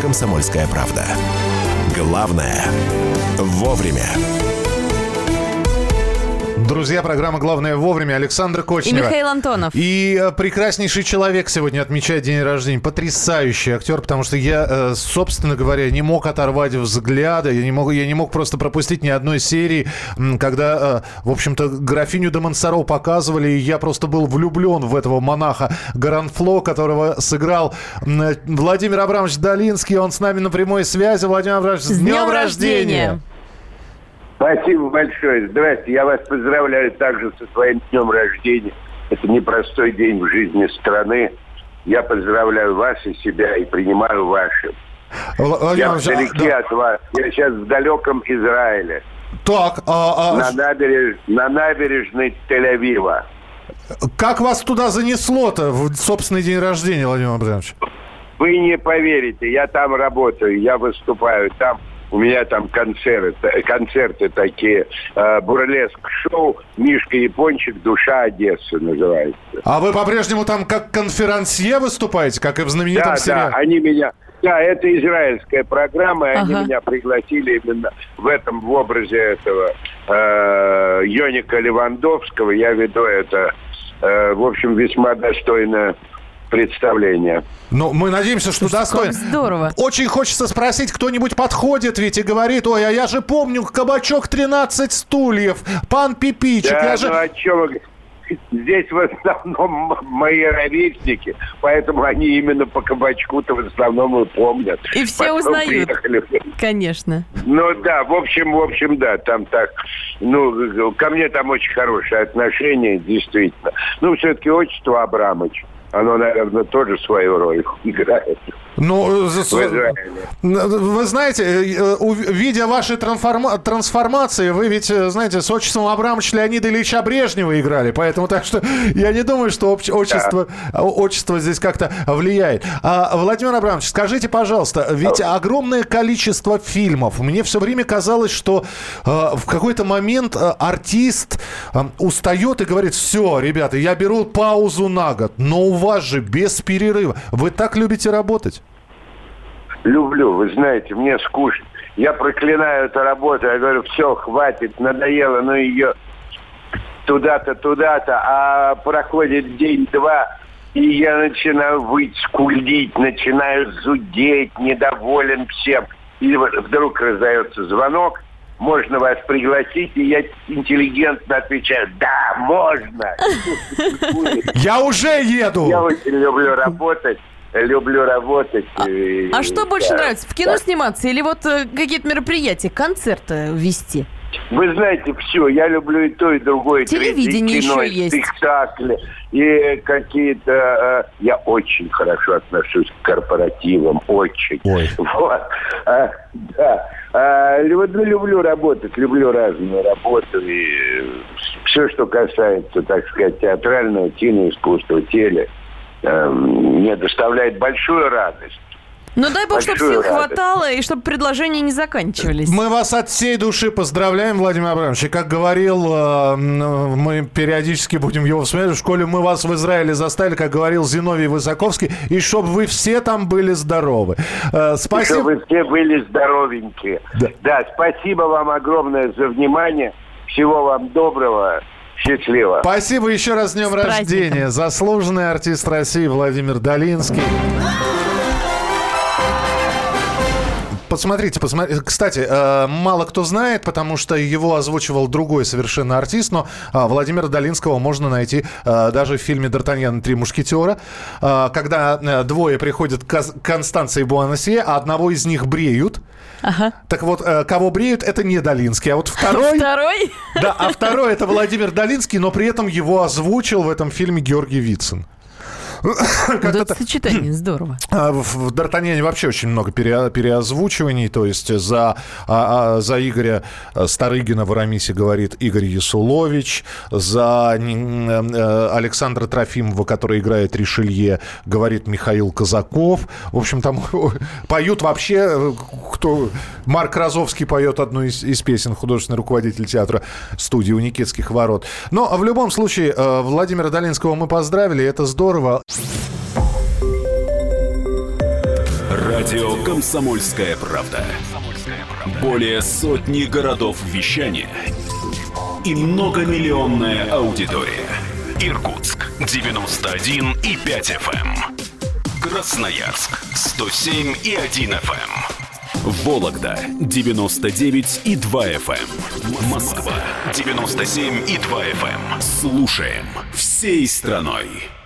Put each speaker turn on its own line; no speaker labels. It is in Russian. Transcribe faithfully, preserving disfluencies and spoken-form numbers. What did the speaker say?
«Комсомольская правда». Главное – вовремя.
Друзья, программа «Главное вовремя». Александр Кочнева.
И Михаил Антонов.
И э, прекраснейший человек сегодня отмечает день рождения. Потрясающий актер, потому что я, э, собственно говоря, не мог оторвать взгляда. Я не мог, я не мог просто пропустить ни одной серии, когда, э, в общем-то, графиню де Монсоро показывали. И я просто был влюблен в этого монаха Горанфло, которого сыграл э, Владимир Абрамович Долинский. Он с нами на прямой связи. Владимир Абрамович, с, с днем, днем рождения! рождения.
Спасибо большое. Здрасте. Я вас поздравляю также со своим днем рождения. Это непростой день в жизни страны. Я поздравляю вас и себя и принимаю ваши. Владимир, я вдалеке да. от вас. Я сейчас в далеком Израиле.
Так, а, а...
На, набереж... на набережной Тель-Авива.
Как вас туда занесло-то в собственный день рождения, Владимир Абрамович?
Вы не поверите. Я там работаю, я выступаю там. У меня там концерты, концерты такие, э, бурлеск-шоу «Мишка Япончик. Душа Одессы» называется.
А вы по-прежнему там как конферансье выступаете, как и в знаменитом
да,
сериале?
Да, они меня... Да, это израильская программа, и
ага.
они меня пригласили именно в этом, в образе этого э, Йоника Левандовского. Я веду это, э, в общем, весьма достойно представление.
Ну, мы надеемся, что достойно.
Здорово.
Очень хочется спросить, кто-нибудь подходит ведь и говорит: ой, а я же помню кабачок тринадцать стульев, пан Пипичик.
Да,
я
ну
же...
а что вы... Здесь в основном мои ровесники, поэтому они именно по кабачку-то в основном и помнят.
И все
Потом
узнают.
Приехали.
Конечно.
Ну да, в общем, в общем, да, там так, ну, ко мне там очень хорошее отношение, действительно. Ну, все-таки отчество Абрамович. Оно, наверное, тоже свою роль играет.
Ну, вы знаете, видя ваши трансформа- трансформации, вы ведь, знаете, с отчеством Абрамовича Леонида Ильича Брежнева играли, поэтому так что я не думаю, что обще- отчество, да. отчество здесь как-то влияет. А, Владимир Абрамович, скажите, пожалуйста, ведь огромное количество фильмов. Мне все время казалось, что э, в какой-то момент э, артист э, устает и говорит: все, ребята, я беру паузу на год, но у вас же без перерыва. Вы так любите работать?
Люблю, вы знаете, мне скучно. Я проклинаю эту работу, я говорю: все, хватит, надоело, ну ее туда-то, туда-то, а проходит день-два, и я начинаю выть, скулить, начинаю зудеть, недоволен всем. И вдруг раздается звонок: можно вас пригласить, и я интеллигентно отвечаю: да, можно.
Я уже еду.
Я очень люблю работать. Люблю работать.
А,
и,
а что больше
да,
нравится? В кино
да.
сниматься или вот э, какие-то мероприятия, концерты вести?
Вы знаете, все, я люблю и то, и другое.
Телевидение
кино,
еще есть.
Спектакли, и какие-то... Э, я очень хорошо отношусь к корпоративам, очень.
Ой.
Вот. А, да. А, люблю, люблю работать, люблю разную работу. И все, что касается, так сказать, театрального, киноискусства, теле, э, мне доставляет большую радость.
Ну дай бог, чтобы сил
радость.
хватало и чтобы предложения не заканчивались.
Мы вас от всей души поздравляем, Владимир Абрамович. И как говорил, мы периодически будем его вспоминать, в школе мы вас в Израиле заставили, как говорил Зиновий Высоковский, и чтобы вы все там были здоровы. Спасибо.
И чтобы вы все были здоровенькие. Да. да, спасибо вам огромное за внимание. Всего вам доброго. Счастливо.
Спасибо еще раз с днем с рождения. Заслуженный артист России Владимир Долинский. Посмотрите, посмотрите. Кстати, мало кто знает, потому что его озвучивал другой совершенно артист, но Владимира Долинского можно найти даже в фильме «Д'Артаньян и три мушкетера», когда двое приходят к Констанции Буанасье, а одного из них бреют. Ага. Так вот, кого бреют, это не Долинский, а вот второй...
Второй?
Да, а второй это Владимир Долинский, но при этом его озвучил в этом фильме Георгий Вицин.
Вот это сочетание здорово.
В «Д'Артаньяне» вообще очень много пере, переозвучиваний. То есть за, а, а, за Игоря Старыгина в «Арамисе» говорит Игорь Ясулович. За а, Александра Трофимова, который играет Ришелье, говорит Михаил Казаков. В общем, там поют вообще... кто Марк Розовский поет одну из, из песен, художественный руководитель театра студии у Никитских ворот. Но в любом случае Владимира Долинского мы поздравили. Это здорово.
Радио «Комсомольская правда». Более сотни городов вещания и многомиллионная аудитория. Иркутск девяносто один и пять эф эм. Красноярск сто семь и один эф эм. Вологда девяносто девять и два эф эм. Москва девяносто семь и два эф эм. Слушаем всей страной.